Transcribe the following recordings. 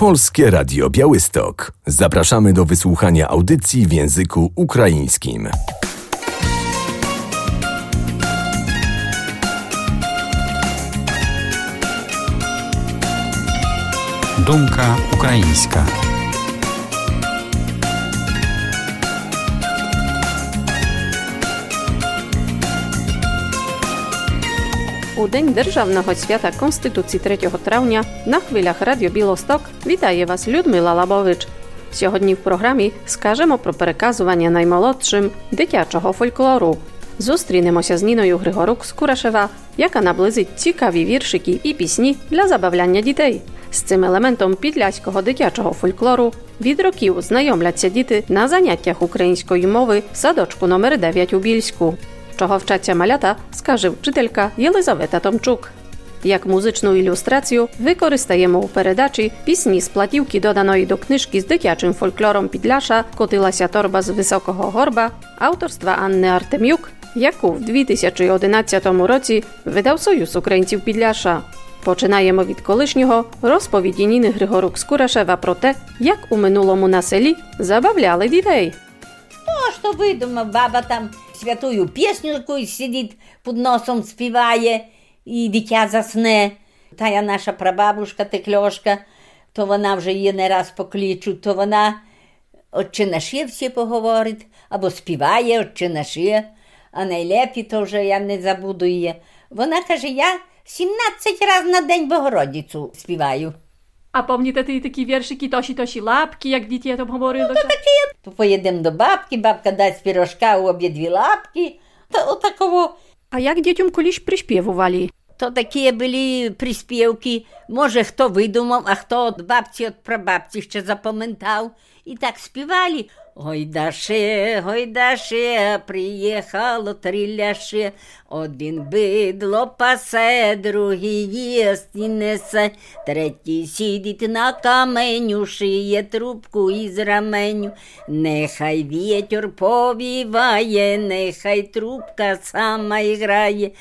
Polskie Radio Białystok. Zapraszamy do wysłuchania audycji w języku ukraińskim. Думка українська. У День Державного свята Конституції 3 травня на хвилях Радіо Білосток вітає вас Людмила Лабович. Сьогодні в програмі скажемо про переказування наймолодшим дитячого фольклору. Зустрінемося з Ніною Григорук з Курашева, яка наблизить цікаві віршики і пісні для забавляння дітей. З цим елементом підляського дитячого фольклору від років знайомляться діти на заняттях української мови в садочку номер 9 у Більську. Чого вчаться малята, скаже вчителька Єлизавета Томчук. Як музичну ілюстрацію використаємо у передачі пісні з платівки, доданої до книжки з дитячим фольклором Підляша «Котилася торба з високого горба» авторства Анни Артем'юк, яку в 2011 році видав Союз українців Підляша. Починаємо від колишнього розповіді Ніни Григорук з Курашева про те, як у минулому на селі забавляли дітей. Що видумав, баба там святую пісню якусь сидить, під носом співає, і дитя засне. Та наша прабабушка Текльошка, то вона вже її не раз покличуть, то вона «Отче наше» всі поговорить, або співає «Отче наше», а найлепі то вже я не забуду її. Вона каже, я 17 разів на день Богородицю співаю. А пам'ятаєте такі віршики «Тоші лапки», як діти там говорили? Ну, то такі. То поїдемо до бабки, бабка дасть пірожка у обидві лапки. Та отакого. А як дітям колись приспівували? То такі були приспівки. Може, хто видумав, а хто від бабці, від прабабці ще запам'ятав. І так співали. Гойдаше, приїхало тріляше, один бидло пасе, другий їсть і несе, третій сидить на каменю, шиє трубку із раменю. Нехай вітер повіває, нехай трубка сама іграє.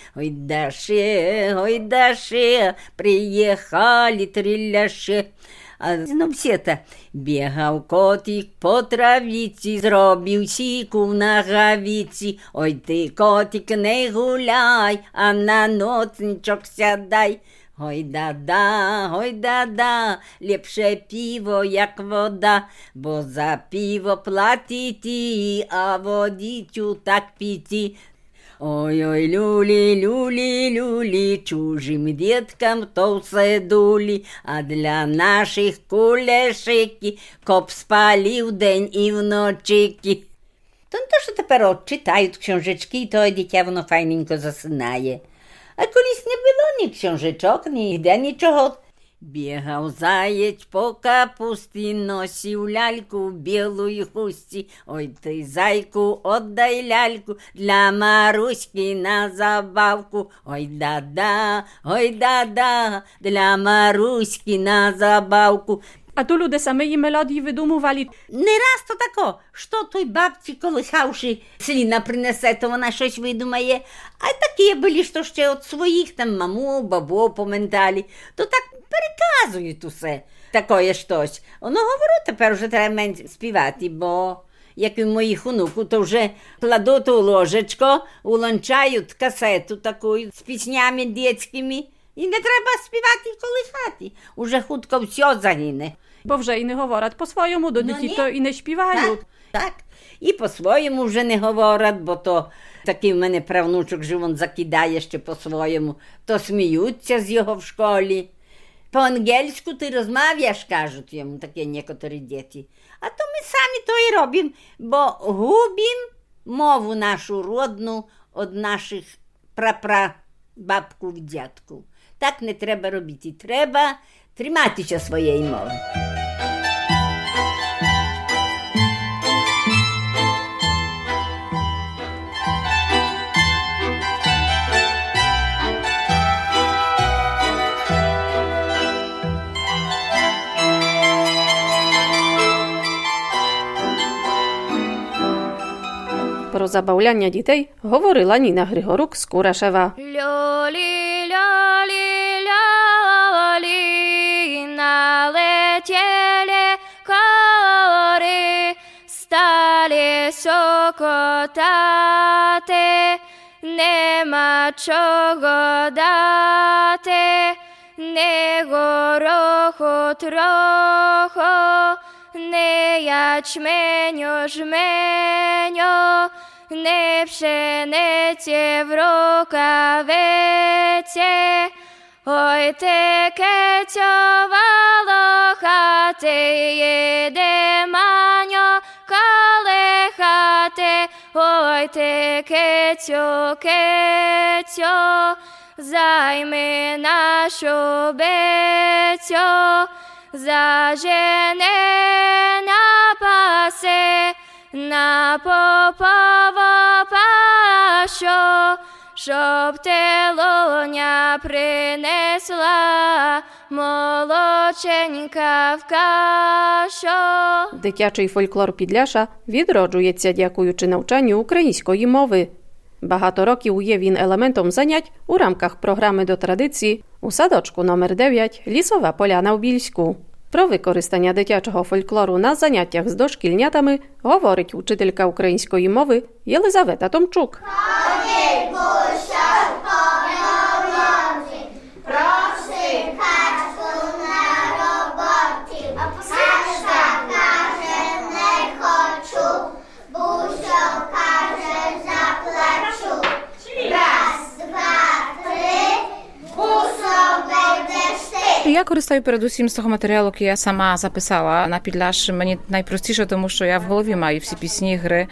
Гойдаше, приїхали тріляше. А все-то бігав котик по травіці, зробив сіку на гавіці. Ой ти, котик, не гуляй, а на ноцничок сядай. Гойда, ліпше піво, як вода, бо за піво платити, а водицю так піти. Ой-ой, люлі, чужим діткам то все дулі, а для наших кулешики коп спалив день і вночики. То не то, що тепер от читають книжечки, то дитя воно файненько засинає. А колись не було ні книжечок, ніде нічого. Бігав заєць по капусті, носив ляльку в білій хустці. Ой ти, зайку, отдай ляльку для Маруськи на забавку. Ой да-да, для Маруськи на забавку. А то люди самі мелодії видумували? Не раз то тако, що той бабці колихавши сліна принесе, то вона щось видумає. А такі були, що ще від своїх там маму, бабу поменталі, то так переказують усе. Такое щось. Воно говорю, тепер вже треба менше співати, бо як і в моїх онуку, то вже кладуть у ложечко, улончають касету таку з піснями дитячими. І не треба співати в колихати. Уже хутко все загине. Бо вже і не говорять по-своєму, до дітей то і не співають. Так. І по-своєму вже не говорять, бо то такий в мене правнучок живон закидає ще по-своєму. То сміються з його в школі. По-ангельську ти розмовляєш, кажуть йому такі некоторі діти. А то ми самі то і робимо, бо губимо мову нашу родну від наших прапрабабку, дядку. Так не треба робити. Треба триматися своєї мови. Про забавляння дітей говорила Ніна Григорук з Курашева. Льолі, налетє клопотати, нема чого дати, не гороху троху, не ячменю жменю, не пшениці в рукавиці. Ой, ти кецьовало хати, їде маньо калехати. Ой, ти кецю, кецю, займи нашу бецю, зажене на паси, на попово пашу, щоб телоня принесла молоченька в кашу. Дитячий фольклор Підляша відроджується дякуючи навчанню української мови. Багато років є він елементом занять у рамках програми «До традиції» у садочку номер 9 «Лісова поляна» в Більську. Про використання дитячого фольклору на заняттях з дошкільнятами говорить учителька української мови Єлизавета Томчук. Я користаю передусім з того матеріалу, який я сама записала на Підляш. Мені найпростіше, тому що я в голові маю всі пісні, гри,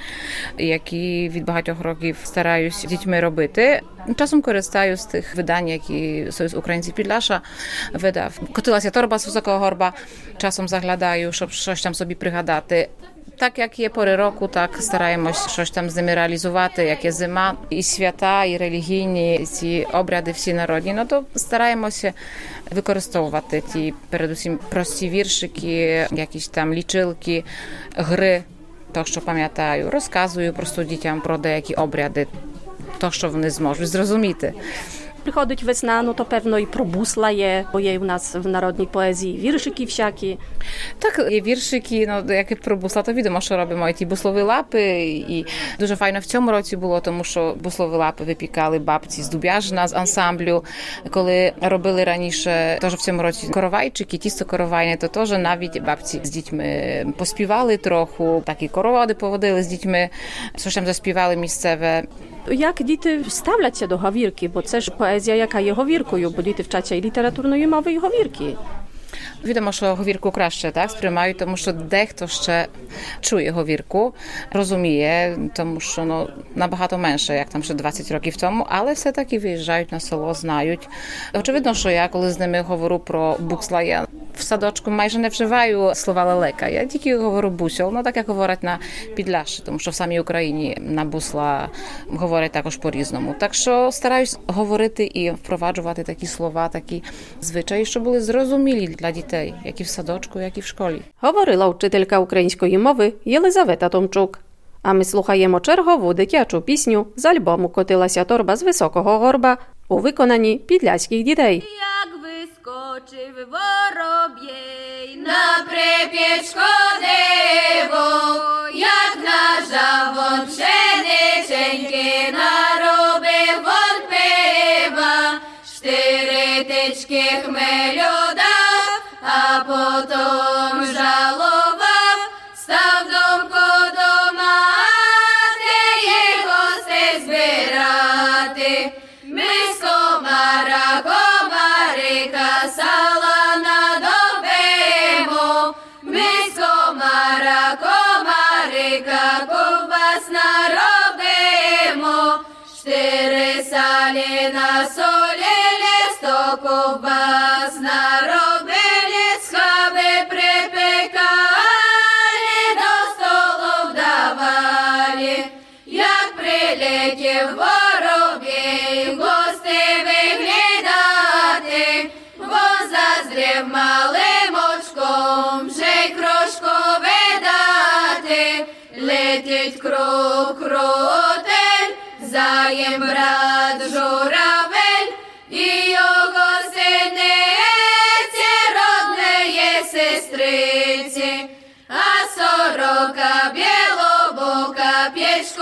які від багатьох років стараюсь з дітьми робити. Часом користаю з тих видань, які Союз українців Підляша видав. Котилася торба з Високого Горба. Часом заглядаю, щоб щось там собі пригадати. Так, як є пори року, так стараємось щось там з ними реалізувати, як є зима, і свята, і релігійні, ці обряди всі народні. Ну, то стараємося використовувати ті, передусім, прості віршики, якісь там лічилки, гри, то, що пам'ятаю. Розказую просто дітям про деякі обряди, то, що вони зможуть зрозуміти. Приходить весна, no to pewno i pro busla je, bo je u nas w narodniej poezji wierszyki wsiaki. Так, є віршики, ну, як і про бусла, то відомо, що робимо ті буслові лапи. І дуже файно в цьому році було, тому що буслові лапи випікали бабці з Дубяжна, з ансамблю. Коли робили раніше, теж в цьому році коровайчики, тісто коровайне, то теж навіть бабці з дітьми поспівали трохи, так і короводи поводили з дітьми, щось там заспівали місцеве. Jak діти ставляться до говірки, бо це ж поезія, яка є говіркою, бо діти вчаться і літературної мови, і говірки. Відомо, що говірку краще так сприймають, тому що дехто ще чує говірку, розуміє, тому що набагато менше, як там ще 20 років тому, але все-таки виїжджають на село, знають. Очевидно, що я, коли з ними говорю про бусла, я в садочку майже не вживаю слова лелека, я тільки говорю бусьол, так як говорять на Підляші, тому що в самій Україні на бусла говорять також по-різному. Так що стараюсь говорити і впроваджувати такі слова, такі звичаї, що були зрозумілі для дітей, як і в садочку, як і в школі. Говорила вчителька української мови Єлизавета Томчук. А ми слухаємо чергову дитячу пісню з альбому «Котилася торба з Високого Горба» у виконанні підляських дітей. Як вискочив вороб'єй на прип'ять ходиво, як нажав вон пшениченьки, наробив вон пива, 4 тички хмелю дав, а потом жалував, став думку до мати, гостей збирати. Ми з комарика сала надобимо, ми з комарика ковбас наробимо, 4 салі насолили, 100 ковбас наробили, схаби припекали, до столу вдавали. Як прилетів воробей, гости виглядати, бо заздрів малим очком, вже й крошку видати. Летить крутель, заєм брат журавель, і його синиці родної сестриці, а сорока білобока п'ять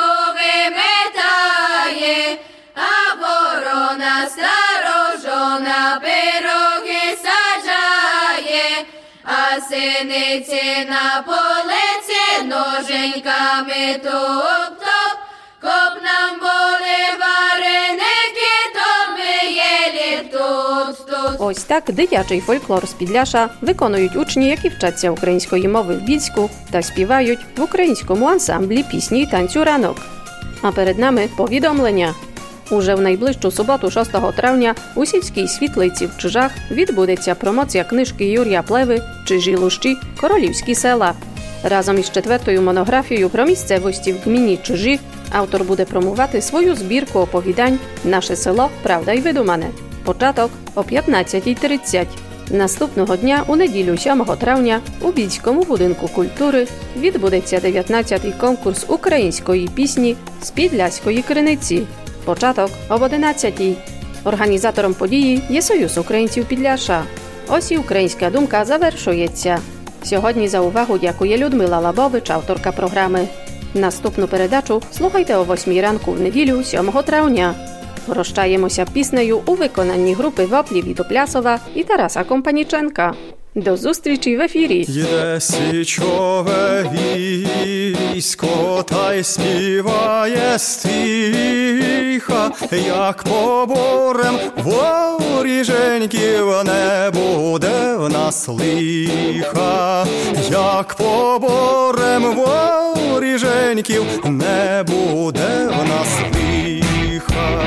синиці на полиці, ноженьками топ-топ, коп нам були вареники, то ми єлі тут. Ось так дитячий фольклор з Підляша виконують учні, які вчаться української мови в Більську та співають в українському ансамблі пісні й танцю «Ранок». А перед нами повідомлення. Уже в найближчу суботу 6 травня у сільській світлиці в Чижах відбудеться промоція книжки Юрія Плеви «Чижі лущі. Королівські села». Разом із 4-ю монографією про місцевості в гміні Чижі автор буде промувати свою збірку оповідань «Наше село. Правда й видумане». Початок о 15:30. Наступного дня, у неділю 7 травня, у Більському будинку культури відбудеться 19-й конкурс української пісні з Підляської Криниці. Початок об 11:00. Організатором події є Союз українців Підляша. Ось і українська думка завершується. Сьогодні за увагу дякує Людмила Лабович, авторка програми. Наступну передачу слухайте о 8 ранку в неділю 7 травня. Прощаємося піснею у виконанні групи «Воплі» від Оплясова і Тараса Компаніченка. До зустрічі в ефірі! Йде січове військо, та й співає стиха, як поборем воріженьків не буде в нас лиха, як поборем воріженьків не буде в нас лиха.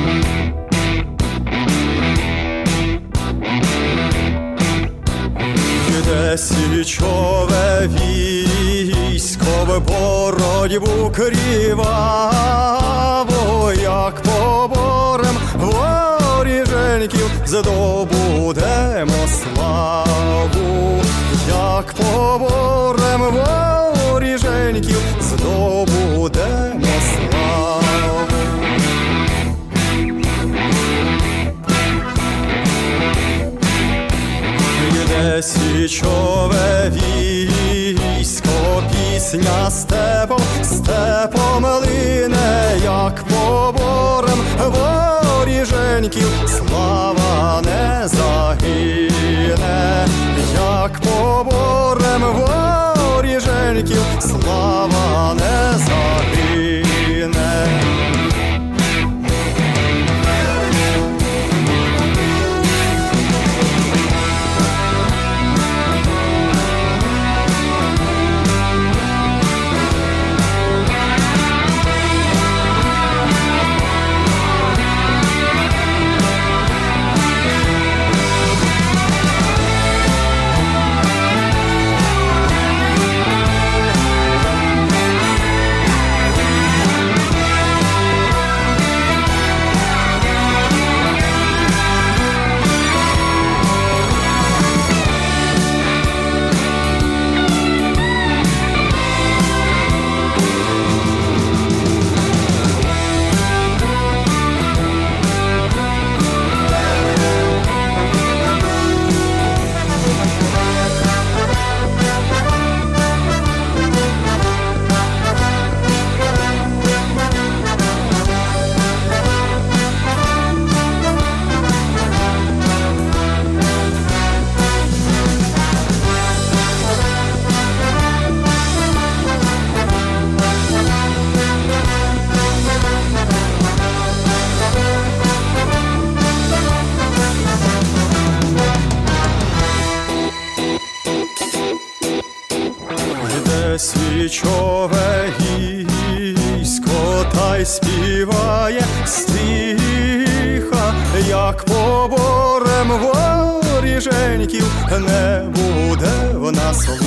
Йде січове військо в боротьбу криваву, як поборем воріженьків здобудемо славу, як поборем воріженьків здобудемо славу. Йде січове військо, пісня степом, степом лине, як поборем воріженьків слава не загине, як поборем воріженьків слава не загине. Січове військо, та й співає стиха, як поборем воріженьків не буде в нас